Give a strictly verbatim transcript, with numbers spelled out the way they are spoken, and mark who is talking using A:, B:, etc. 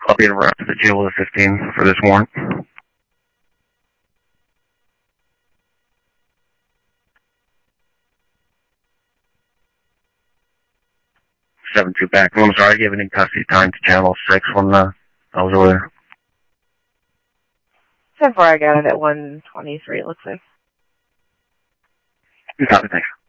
A: I'll be around to the jail with a fifteen for this warrant. seven two back. I'm sorry, given in custody time to channel six when uh, I was over there.
B: ten four, I got it at one twenty-three, it looks like.
A: Copy, thanks.